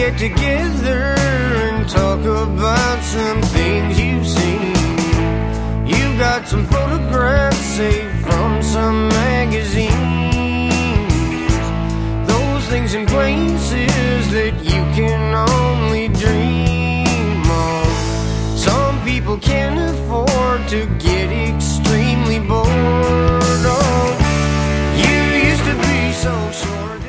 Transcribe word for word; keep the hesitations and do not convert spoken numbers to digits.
get together and talk about some things you've seen. You've got some photographs saved from some magazines, those things in places that you can only dream of. Some people can't afford to get extremely bored. Oh, you used to be so short.